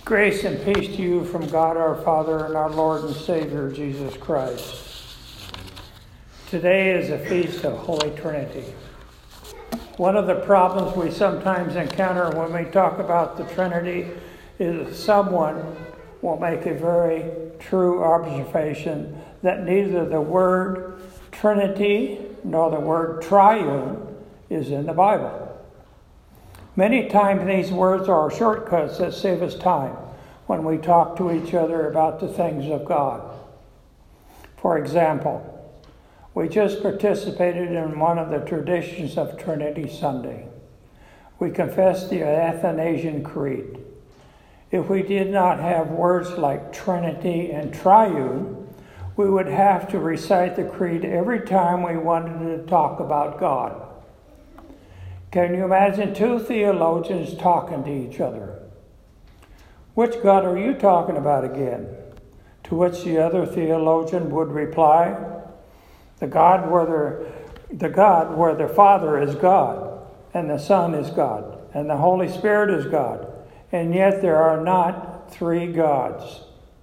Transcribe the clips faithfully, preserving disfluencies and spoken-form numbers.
Grace and peace to you from God our Father and our Lord and Savior, Jesus Christ. Today is a feast of Holy Trinity. One of the problems we sometimes encounter when we talk about the Trinity is someone will make a very true observation that neither the word Trinity nor the word triune is in the Bible. Many times these words are shortcuts that save us time when we talk to each other about the things of God. For example, we just participated in one of the traditions of Trinity Sunday. We confessed the Athanasian Creed. If we did not have words like Trinity and Triune, we would have to recite the Creed every time we wanted to talk about God. Can you imagine two theologians talking to each other? Which God are you talking about again? To which the other theologian would reply, the God where the, the God where the Father is God, and the Son is God, and the Holy Spirit is God, and yet there are not three gods,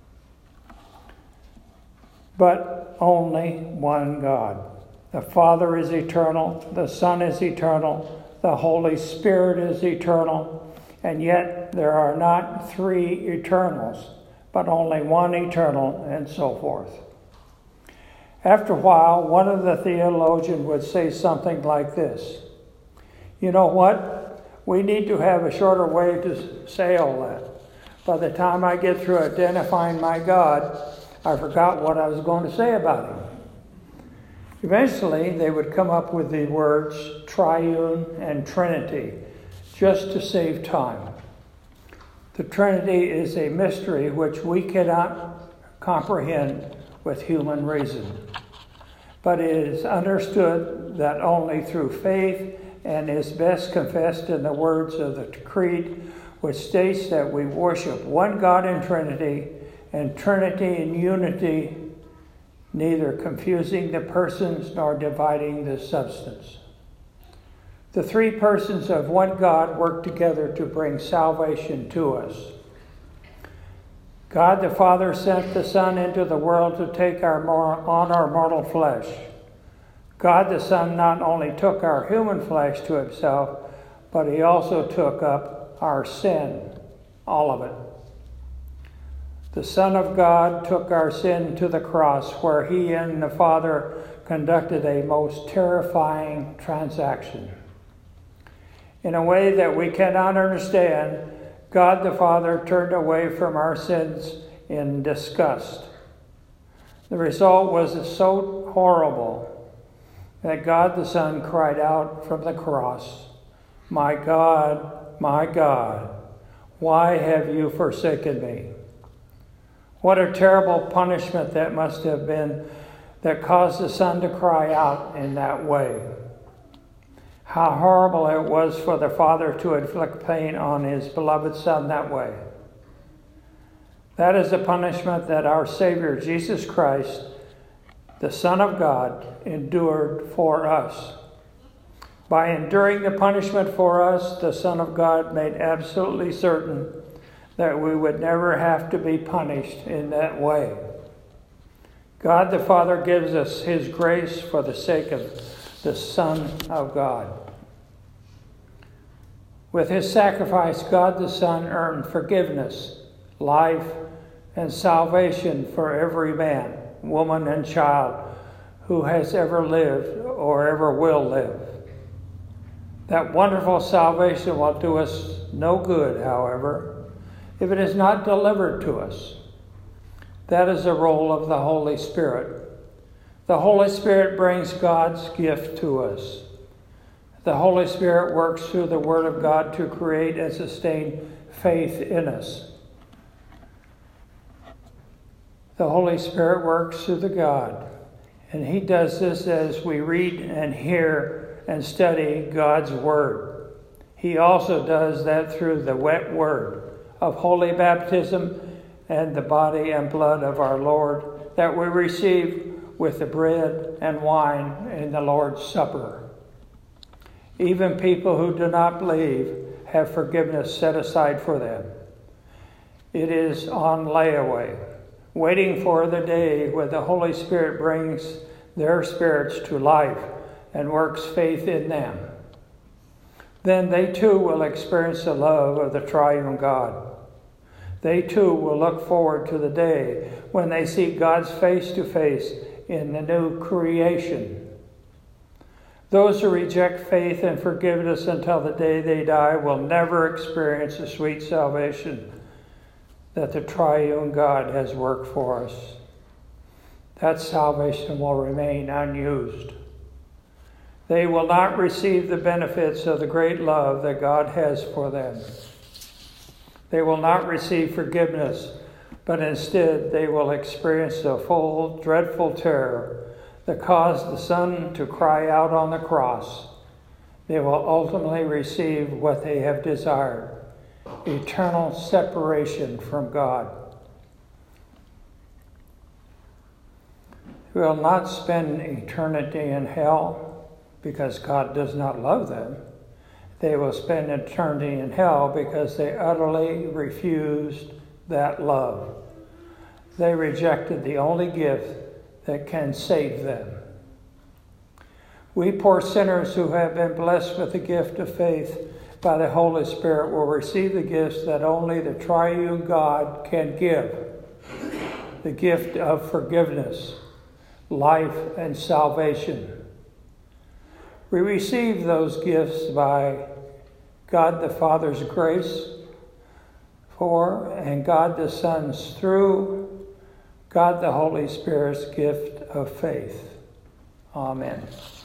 but only one God. The Father is eternal, the Son is eternal, the Holy Spirit is eternal, and yet there are not three eternals, but only one eternal, and so forth. After a while, one of the theologians would say something like this. You know what? We need to have a shorter way to say all that. By the time I get through identifying my God, I forgot what I was going to say about him. Eventually, they would come up with the words triune and Trinity, just to save time. The Trinity is a mystery which we cannot comprehend with human reason, but it is understood that only through faith and is best confessed in the words of the Creed, which states that we worship one God in Trinity, and Trinity in unity, neither confusing the persons nor dividing the substance. The three persons of one God work together to bring salvation to us. God the Father sent the Son into the world to take our mor- on our mortal flesh. God the Son not only took our human flesh to himself, but he also took up our sin, all of it. The Son of God took our sin to the cross, where he and the Father conducted a most terrifying transaction. In a way that we cannot understand, God the Father turned away from our sins in disgust. The result was so horrible that God the Son cried out from the cross, "My God, my God, why have you forsaken me?" What a terrible punishment that must have been that caused the Son to cry out in that way. How horrible it was for the Father to inflict pain on his beloved Son that way. That is the punishment that our Savior, Jesus Christ, the Son of God, endured for us. By enduring the punishment for us, the Son of God made absolutely certain that we would never have to be punished in that way. God the Father gives us his grace for the sake of the Son of God. With his sacrifice, God the Son earned forgiveness, life, and salvation for every man, woman, and child who has ever lived or ever will live. That wonderful salvation will do us no good, however, if it is not delivered to us. That is the role of the Holy Spirit. The Holy Spirit brings God's gift to us. The Holy Spirit works through the Word of God to create and sustain faith in us. The Holy Spirit works through the God, and he does this as we read and hear and study God's Word. He also does that through the wet Word of holy baptism and the body and blood of our Lord that we receive with the bread and wine in the Lord's Supper. Even people who do not believe have forgiveness set aside for them. It is on layaway, waiting for the day when the Holy Spirit brings their spirits to life and works faith in them. Then they too will experience the love of the triune God. They too will look forward to the day when they see God's face to face in the new creation. Those who reject faith and forgiveness until the day they die will never experience the sweet salvation that the triune God has worked for us. That salvation will remain unused. They will not receive the benefits of the great love that God has for them. They will not receive forgiveness, but instead they will experience the full, dreadful terror that caused the Son to cry out on the cross. They will ultimately receive what they have desired: eternal separation from God. They will not spend eternity in hell because God does not love them. They will spend eternity in hell because they utterly refused that love. They rejected the only gift that can save them. We poor sinners who have been blessed with the gift of faith by the Holy Spirit will receive the gifts that only the triune God can give: the gift of forgiveness, life, and salvation. We receive those gifts by God the Father's grace for, and God the Son's through, God the Holy Spirit's gift of faith. Amen.